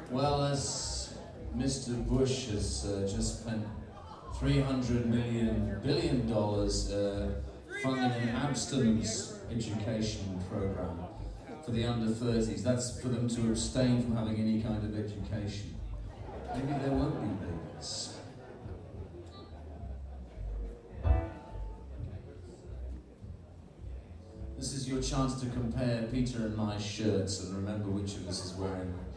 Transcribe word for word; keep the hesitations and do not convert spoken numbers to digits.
Well, as Mister Bush has uh, just spent three hundred million billion dollars uh, funding an abstinence education program for the under thirties. That's for them to abstain from having any kind of education. Maybe there won't be babies. This is your chance to compare Peter and my shirts and remember which of us is wearing